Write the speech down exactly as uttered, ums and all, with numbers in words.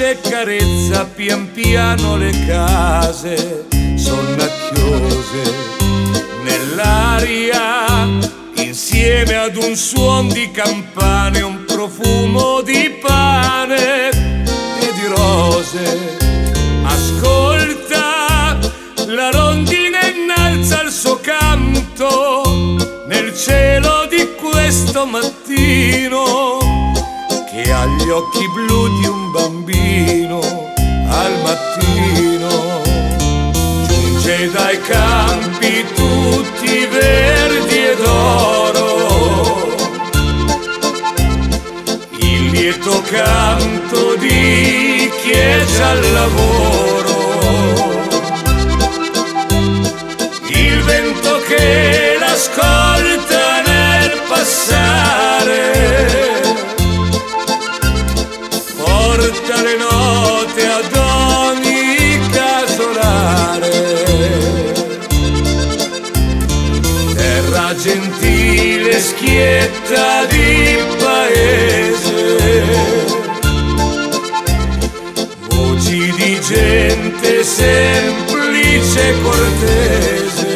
pace carezza pian piano le case sonnacchiose nell'aria, insieme ad un suon di campane, un profumo di pane e di rose. Ascolta, la rondine innalza il suo canto nel cielo di questo mattino, che ha gli occhi blu di un bambino al mattino. Giunge dai campi tutti verdi ed oro il lieto canto di chi è già al lavoro, il vento che l'ascolta nel passare porta le note ad ogni casolare. Terra gentile, schietta di paese, voci di gente semplice e cortese.